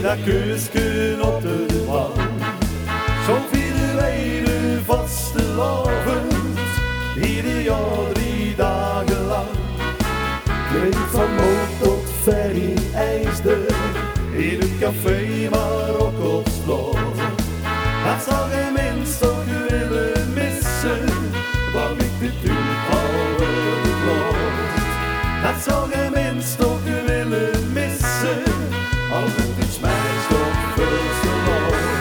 dat kusken op de wand. Zo vieren wij de vastelavond, ieder jaar 3 dagen lang. Weet van Moot tot ver in IJsden, in het café maar ook op slot. Dat zal geen mens toch willen missen, wat ik de toeval klopt. Dat zal geen mens toch willen missen, al doet het smijt op veel lot.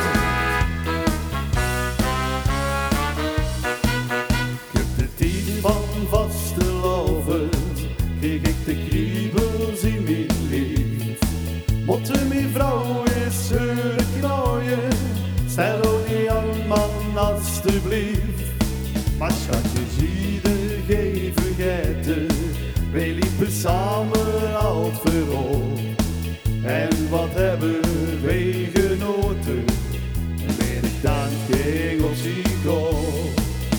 Ik heb de tijd van vastelavond, kreeg ik de kriebels in mijn lijf. Motte mijn vrouw is heuren knooien, stel ook niet aan man alstublieft. Maar schatjes, ieder geen vergeten, wij liepen samen al voorop. En wat hebben wij genoten, en ben ik dank Engels ik op.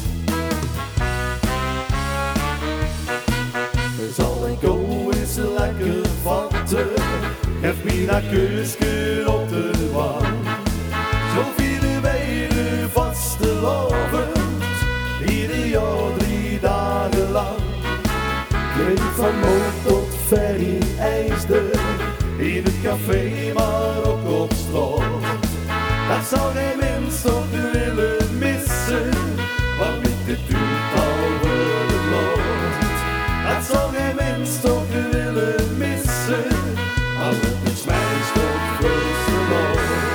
Zal ik go eens lekker vatten, geef me dat kusken op de wand. Zo vieren wij de vastelavond, ieder jaar 3 dagen lang. Weet van Moot tot ver in IJsden, in het café maar ook op straat. Dat zal geen mens toch willen missen, wat met de toetal worden loopt. Dat zal geen mens toch willen missen, al het smijt op veel lot.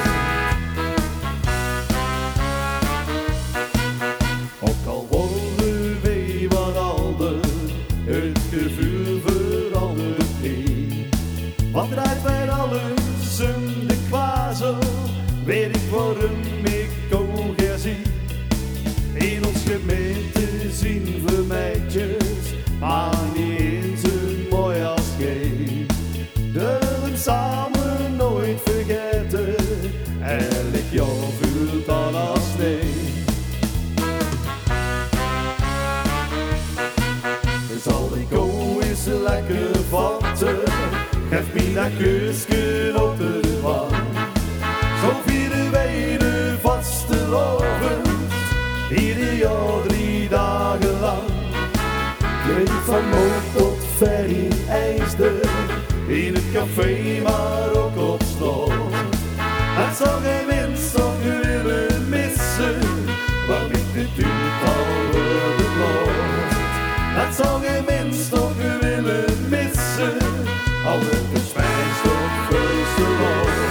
Ook al worden wij wat ouder, het gevoel verandert niet. Wat draait wij alles in de kwazel, weet ik waarom ik ook zie. In ons gemeente zien we meidjes, maar niet eens zo mooi als jij. Durven samen nooit vergeten, en ik jou voelt dan als nee. Zal ik ook eens lekker vatten, geef me dat kusken op de wand. Zo vieren wij de vastelavond, ieder jaar 3 dagen lang. Weet van Moot tot ver in IJsden, in het café maar ook op slot. Dat zal geen mens toch willen missen, wat ik de toeval worden klopt. Dat zal geen mens toch willen missen, al het smijt op veel lot.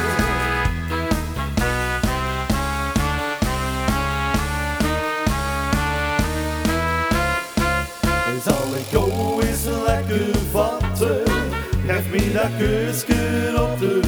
Zal ik ook eens lekker vatten, geef me dat kusken op de